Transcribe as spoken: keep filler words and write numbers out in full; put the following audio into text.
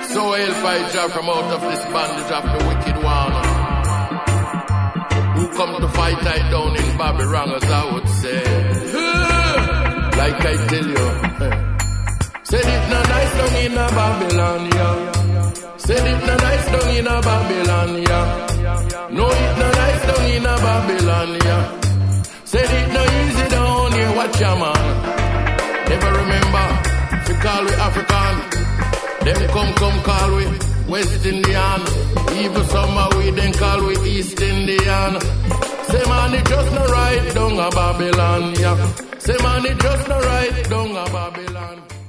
So I'll fight Jah from out of this bondage of the wicked one. Who come to fight I down in Babylon, as I would say. Like I tell you. Said it no nice down in a Babylon, yeah. Said it no nice down in a Babylon, yeah. No, it no nice down in a Babylon, yeah. Said it no easy down here, watch ya man. Never remember, if you call we African. Them come, come call we West Indian. Even some we then call we East Indian. Say man, it just no right down a Babylon, yeah. Say man, it just no right down a Babylon.